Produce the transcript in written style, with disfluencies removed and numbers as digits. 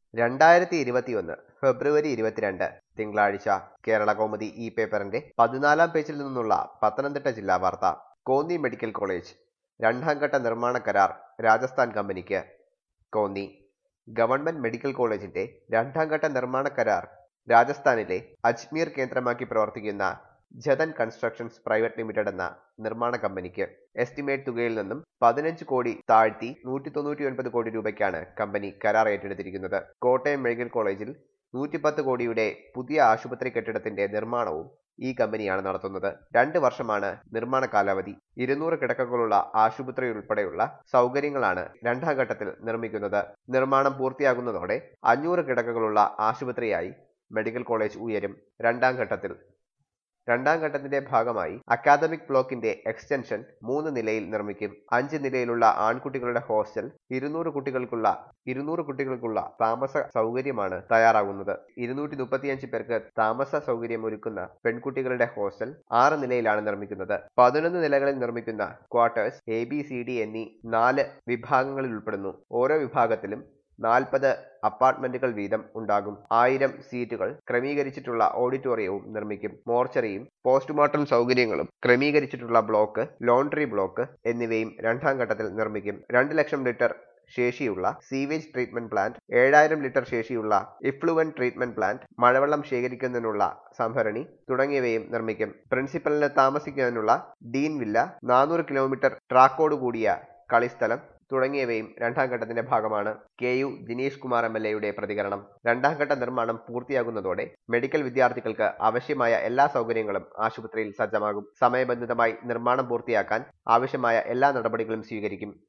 2021 ഫെബ്രുവരി 22 തിങ്കളാഴ്ച കേരളകൗമുദി ഈ പേപ്പറിന്റെ 14-ാം പേജിൽ നിന്നുള്ള പത്തനംതിട്ട ജില്ലാ വാർത്ത. കോന്നി മെഡിക്കൽ കോളേജ് രണ്ടാംഘട്ട നിർമ്മാണ കരാർ രാജസ്ഥാൻ കമ്പനിക്ക്. കോന്നി ഗവൺമെന്റ് മെഡിക്കൽ കോളേജിന്റെ രണ്ടാംഘട്ട നിർമ്മാണ കരാർ രാജസ്ഥാനിലെ അജ്മീർ കേന്ദ്രമാക്കി പ്രവർത്തിക്കുന്ന ജതൻ കൺസ്ട്രക്ഷൻസ് പ്രൈവറ്റ് ലിമിറ്റഡ് എന്ന നിർമ്മാണ കമ്പനിക്ക്. എസ്റ്റിമേറ്റ് തുകയിൽ നിന്നും 15 കോടി താഴ്ത്തി 199 കോടി രൂപയ്ക്കാണ് കമ്പനി കരാർ ഏറ്റെടുത്തിരിക്കുന്നത്. കോട്ടയം മെഡിക്കൽ കോളേജിൽ 110 കോടിയുടെ പുതിയ ആശുപത്രി കെട്ടിടത്തിന്റെ നിർമ്മാണവും ഈ കമ്പനിയാണ് നടത്തുന്നത്. 2 വർഷമാണ് നിർമ്മാണ കാലാവധി. 200 കിടക്കകളുള്ള ആശുപത്രി ഉൾപ്പെടെയുള്ള സൗകര്യങ്ങളാണ് രണ്ടാം ഘട്ടത്തിൽ നിർമ്മിക്കുന്നത്. നിർമ്മാണം പൂർത്തിയാകുന്നതോടെ 500 കിടക്കകളുള്ള ആശുപത്രിയായി മെഡിക്കൽ കോളേജ് ഉയരും. രണ്ടാം ഘട്ടത്തിന്റെ ഭാഗമായി അക്കാദമിക് ബ്ലോക്കിന്റെ എക്സ്റ്റൻഷൻ 3 നിലയിൽ നിർമ്മിക്കും. 5 നിലയിലുള്ള ആൺകുട്ടികളുടെ ഹോസ്റ്റൽ, 200 കുട്ടികൾക്കുള്ള താമസ സൗകര്യമാണ് തയ്യാറാകുന്നത്. 235 പേർക്ക് താമസ സൗകര്യം ഒരുക്കുന്ന പെൺകുട്ടികളുടെ ഹോസ്റ്റൽ 6 നിലയിലാണ് നിർമ്മിക്കുന്നത്. 11 നിലകളിൽ നിർമ്മിക്കുന്ന ക്വാർട്ടേഴ്സ് ABCD എന്നീ 4 വിഭാഗങ്ങളിൽ ഉൾപ്പെടുന്നു. ഓരോ വിഭാഗത്തിലും 40 അപ്പാർട്ട്മെന്റുകൾ വീതം ഉണ്ടാകും. 1000 സീറ്റുകൾ ക്രമീകരിച്ചിട്ടുള്ള ഓഡിറ്റോറിയവും നിർമ്മിക്കും. മോർച്ചറിയും പോസ്റ്റ്മോർട്ടം സൗകര്യങ്ങളും ക്രമീകരിച്ചിട്ടുള്ള ബ്ലോക്ക്, ലോണ്ടറി ബ്ലോക്ക് എന്നിവയും രണ്ടാം ഘട്ടത്തിൽ നിർമ്മിക്കും. 2 ലക്ഷം ലിറ്റർ ശേഷിയുള്ള സീവേജ് ട്രീറ്റ്മെന്റ് പ്ലാന്റ്, 7000 ലിറ്റർ ശേഷിയുള്ള ഇഫ്ലുവന്റ് ട്രീറ്റ്മെന്റ് പ്ലാന്റ്, മഴവെള്ളം ശേഖരിക്കുന്നതിനുള്ള സംഭരണി തുടങ്ങിയവയും നിർമ്മിക്കും. പ്രിൻസിപ്പലിന് താമസിക്കുന്നതിനുള്ള ഡീൻ വില്ല, 400 കിലോമീറ്റർ ട്രാക്കോടുകൂടിയ കളിസ്ഥലം തുടങ്ങിയവയും രണ്ടാം ഘട്ടത്തിന്റെ ഭാഗമാണ്. KU ദിനേശ് കുമാർ MLA പ്രതികരണം. രണ്ടാം ഘട്ട നിർമ്മാണം പൂർത്തിയാകുന്നതോടെ മെഡിക്കൽ വിദ്യാർത്ഥികൾക്ക് ആവശ്യമായ എല്ലാ സൗകര്യങ്ങളും ആശുപത്രിയിൽ സജ്ജമാകും. സമയബന്ധിതമായി നിർമ്മാണം പൂർത്തിയാക്കാൻ ആവശ്യമായ എല്ലാ നടപടികളും സ്വീകരിക്കും.